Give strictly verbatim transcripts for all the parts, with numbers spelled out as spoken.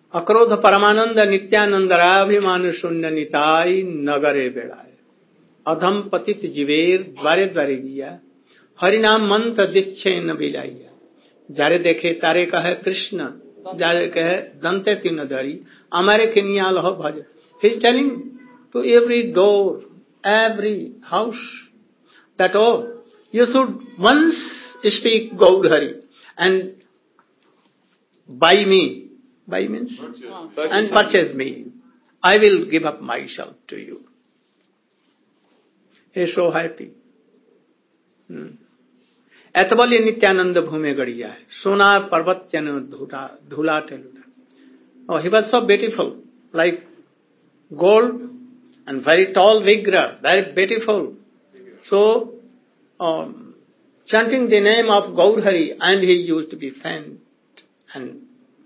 अक्रोध परमानंद नित्यानंद राभिमान शून्य निताई नगरे बेड़ाए अधम पतित जीवेर द्वारे द्वारे गया हरिनाम मंत्र दीक्षे न बिलाइया जारे देखे तारे कहे कृष्ण जारे कहे दंते तीन धरी हमारे किनियाल हो भज he is telling to every door every house that oh you should once speak Gaur Hari and by me By means purchase. And purchase me. I will give up myself to you. He is so happy. एतबल्य नित्यानंद भूमि गड़िया है सोना पर्वत जन Dhula Dhula टेलुला. Oh, he was so beautiful, like gold and very tall vigra, very beautiful. So, um, chanting the name of Gaurhari, and he used to be faint and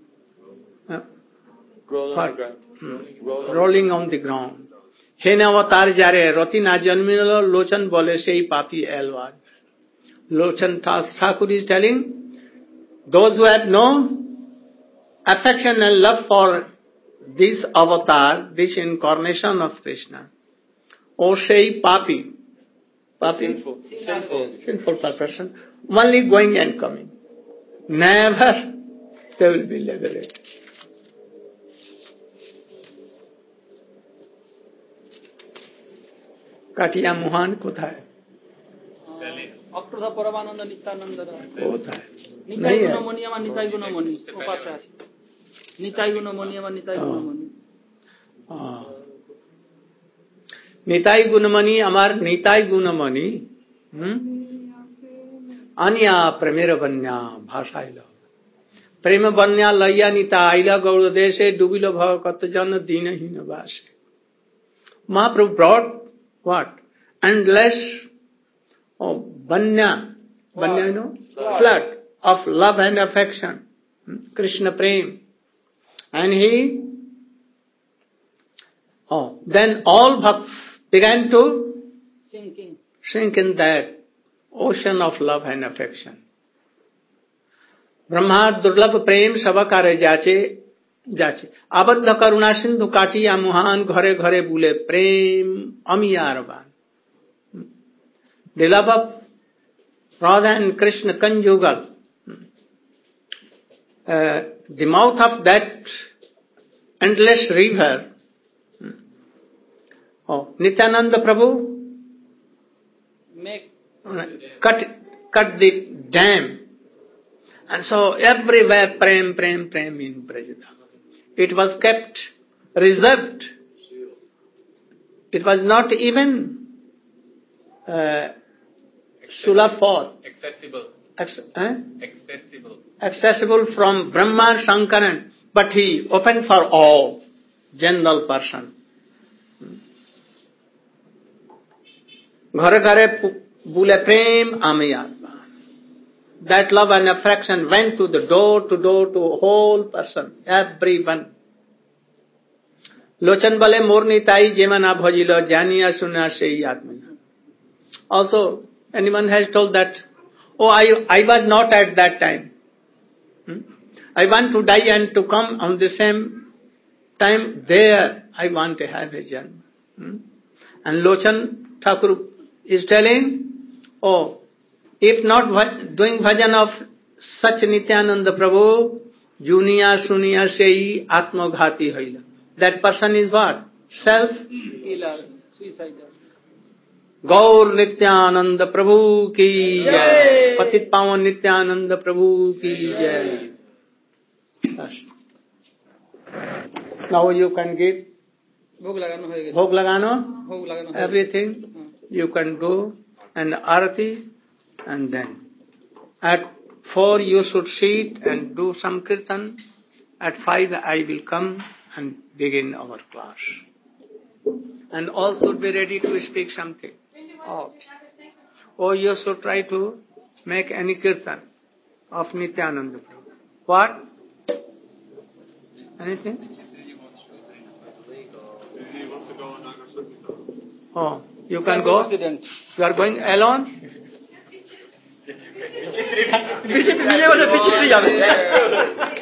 Rolling on the ground. Hmm. Rolling on the ground. हे अवतार जारे रति ना जन्मिलो लोचन बोले से ही पापी Elwar. Lochan Thakur is telling, those who have no affection and love for this avatar, this incarnation of Krishna, or say papi, papi, sinful, sinful, sinful person, only going and coming. Never they will be liberated. काटिया मुहान कोथाय अक्रोध परमानंद नित्यानंद कोथाय निताई गुणमणि আমার নিতাই গুণমণি উপাসে আছে নিতাই গুণমণি আমার নিতাই গুণমণি নিতাই গুণমণি আমার নিতাই গুণমণি अन्या प्रेमेर बन्या भाषाइल प्रेम बन्या लैया निताइल गौड़ देशे डुबिल भव कत जन दीनहीन वासे. Mahaprabhu brought what? Endless oh, banya, banya, you know, flood of love and affection, Krishna prem. And he, oh, then all bhakts began to sinking. sink in that ocean of love and affection. Brahma दुर्लभ प्रेम सबकारे जाचे जाचे आबद्ध करुणा सिंधु काटिया मुहान घरे घरे बुले प्रेम अमियारबान. The love of Radha and Krishna conjugal. Uh, the mouth of that endless river. Oh, Nityananda Prabhu make cut cut the dam. And so everywhere prem, prem, prem in Brajadam. It was kept reserved. It was not even uh, sulabh for. Accessible. Ex- eh? Accessible. Accessible from Brahma Shankaran. But he opened for all, general person. Ghare ghare bule prem amaya. That love and affection went to the door to door to whole person, everyone. Lochan bale morni tai jemana bhajilo janiya sunya sei atmana. Also, anyone has told that, oh, I, I was not at that time. Hmm? I want to die and to come on the same time there. I want to have a janma. Hmm? And Lochan Thakur is telling, oh, if not doing bhajan of such Nityananda Prabhu, juniya suniya sei atmaghati haila. That person is what? Self-killer, suicidal. Gaur Nityananda Prabhu ki jai. Patit Pawan Nityananda Prabhu ki jai. Now you can give भोग लगानो हो गया. Bhog lagano, भोग लगानो everything you can do, and arati. And then at four you should sit and do some kirtan. At five I will come and begin our class. And all should be ready to speak something. Oh, or you should try to make any kirtan of Nityananda Prabhu. What? Anything? Oh, you can go? You are going alone? पीछे पीछे वाले पीछे जाते